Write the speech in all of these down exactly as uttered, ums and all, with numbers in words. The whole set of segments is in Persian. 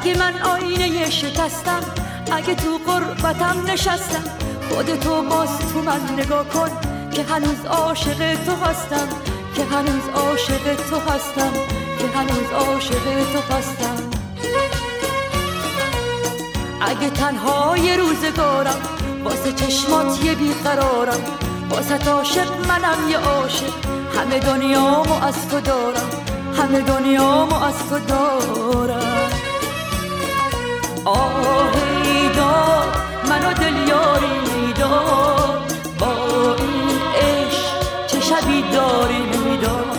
اگه من آینه شکستم، اگه تو غربتم نشستم، خودتو باز تو من نگاه کن که هنوز عاشق تو هستم، که هنوز عاشق تو هستم، که هنوز عاشق تو هستم. اگه تنها یه روزگارم، واسه چشمات یه بیقرارم، واسه عاشق منم یه عاشق، همه دنیامو از تو دارم، همه دنیامو از تو دارم. آهی داد منو دل یاری میداد، با این عشق چه شبی داری میداد.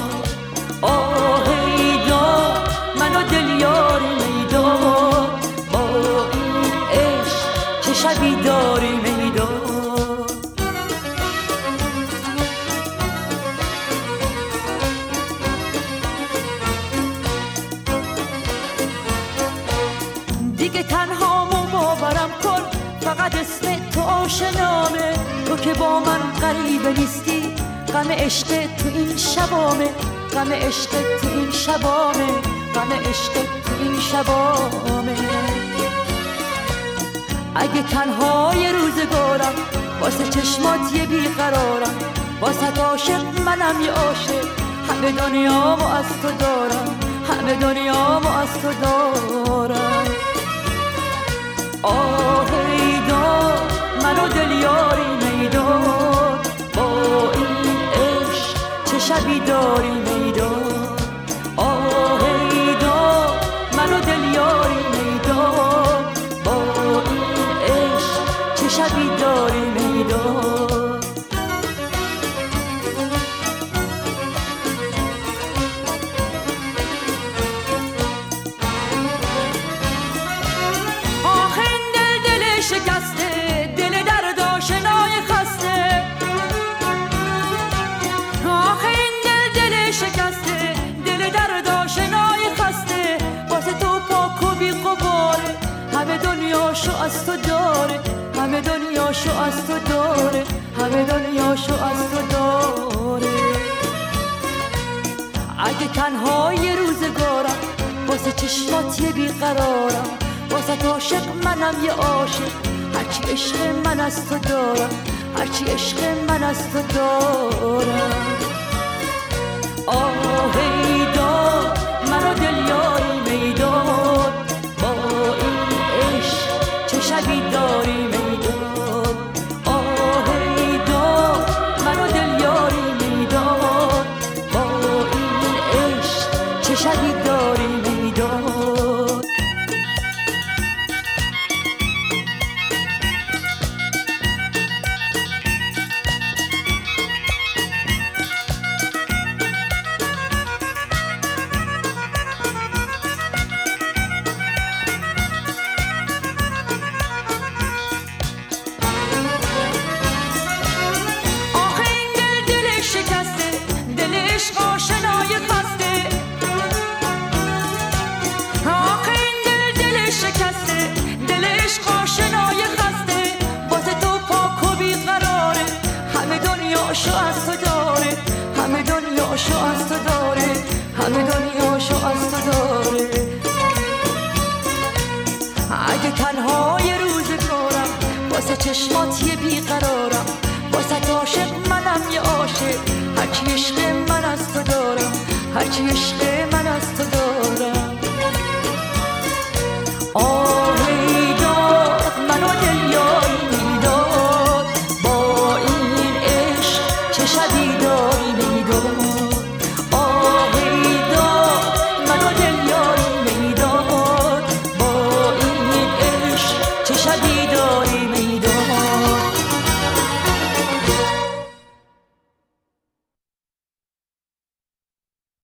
آهی داد منو دل یاری میداد، با این عشق چه شبی داری میداد. دیگه تنهامو باورم کن، فقط اسم تو آشنامه، تو که با من غریبه نیستی، غم عشق تو این شبامه، غم عشق تو این شبامه، غم عشق تو این شبامه. اگه تنها یه روزگارم، واسه چشمات یه بیقرارم، واسه عاشق منم یه عاشق، همه دنیامو از تو دارم، همه دنیامو از تو دارم. آهی داد منو دل یاری میداد، با این عشق چه شبی داری میداد. آهی داد منو دل یاری میداد، با این عشق چه شبی داری میداد. شکسته دل درد آشنای خسته، آخه این دل دل شکسته دل درد آشنای خسته، واسه تو پاک و بی غباره، همه دنیاشو از تو داره، همه دنیاشو از تو داره، همه دنیاشو از تو داره. اگه تنها یه روزگارم، واسه چشمات یه بیقرارم، واسه عاشق منم یه عاشق، هرچی عشق من از تو دارم، هرچی عشق من از تو دارم. آهی داد منو دل یاری میداد، با این عشق چه شبی داری میداد. آهی داد منو دل یاری میداد، با این عشق چه شبی داری میداد. آشنای خسته، آخه این دل دل شکسته دل عشق آشنای خسته، واسه تو پاک و بیقراره، همه دنیاشو از تو داره، همه دنیاشو از تو داره، همه دنیاشو از تو داره. اگه تنها یه روزگارم، واسه چشمات یه بیقرارم، واسه عاشق منم یه عاشق، هرچی عشق من از تو دارم، هرچی عشق